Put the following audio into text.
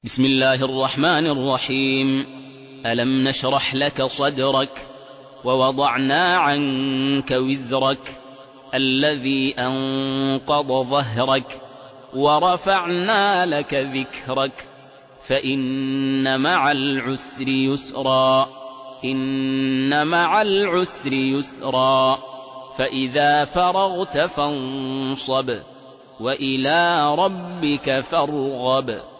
بسم الله الرحمن الرحيم. ألم نشرح لك صدرك ووضعنا عنك وزرك الذي أنقض ظهرك ورفعنا لك ذكرك فإن مع العسر يسرا إن مع العسر يسرا فإذا فرغت فانصب وإلى ربك فارغب.